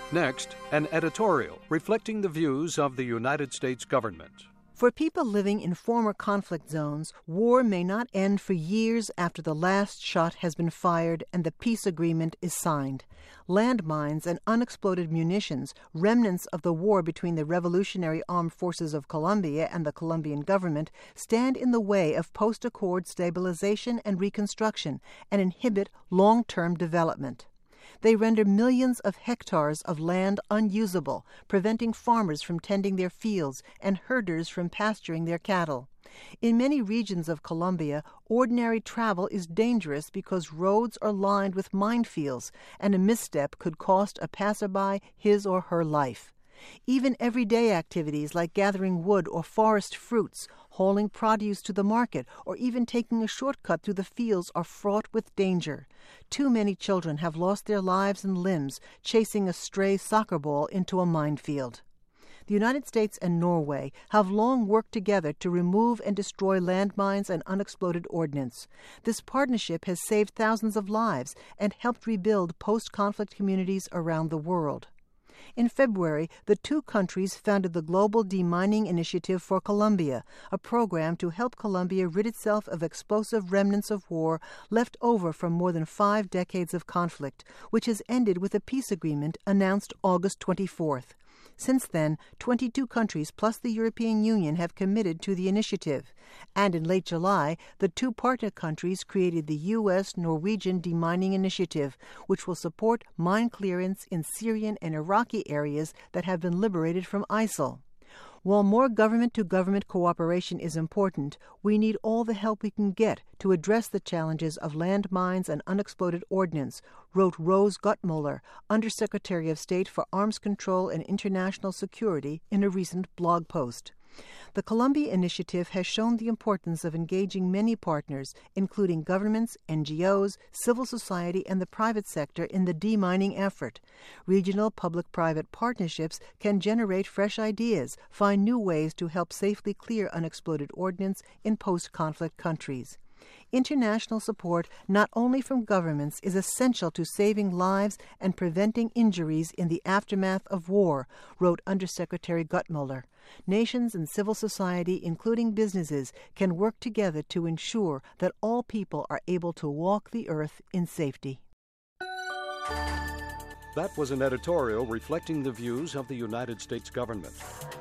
Next, an editorial reflecting the views of the United States government. For people living in former conflict zones, war may not end for years after the last shot has been fired and the peace agreement is signed. Landmines and unexploded munitions, remnants of the war between the Revolutionary Armed Forces of Colombia and the Colombian government, stand in the way of post-accord stabilization and reconstruction and inhibit long-term development. They render millions of hectares of land unusable, preventing farmers from tending their fields and herders from pasturing their cattle. In many regions of Colombia, ordinary travel is dangerous because roads are lined with minefields, and a misstep could cost a passerby his or her life. Even everyday activities like gathering wood or forest fruits, hauling produce to the market, or even taking a shortcut through the fields are fraught with danger. Too many children have lost their lives and limbs chasing a stray soccer ball into a minefield. The United States and Norway have long worked together to remove and destroy landmines and unexploded ordnance. This partnership has saved thousands of lives and helped rebuild post-conflict communities around the world. In February, the two countries founded the Global Demining Initiative for Colombia, a program to help Colombia rid itself of explosive remnants of war left over from more than 5 decades of conflict, which has ended with a peace agreement announced August 24th. Since then, 22 countries plus the European Union have committed to the initiative. And in late July, the two partner countries created the U.S.-Norwegian Demining Initiative, which will support mine clearance in Syrian and Iraqi areas that have been liberated from ISIL. While more government-to-government cooperation is important, we need all the help we can get to address the challenges of landmines and unexploded ordnance, wrote Rose Gutmuller, Undersecretary of State for Arms Control and International Security, in a recent blog post. The Colombia Initiative has shown the importance of engaging many partners, including governments, NGOs, civil society, and the private sector in the demining effort. Regional public-private partnerships can generate fresh ideas, find new ways to help safely clear unexploded ordnance in post-conflict countries. International support, not only from governments, is essential to saving lives and preventing injuries in the aftermath of war, wrote Undersecretary Gutmuller. Nations and civil society, including businesses, can work together to ensure that all people are able to walk the earth in safety. That was an editorial reflecting the views of the United States government.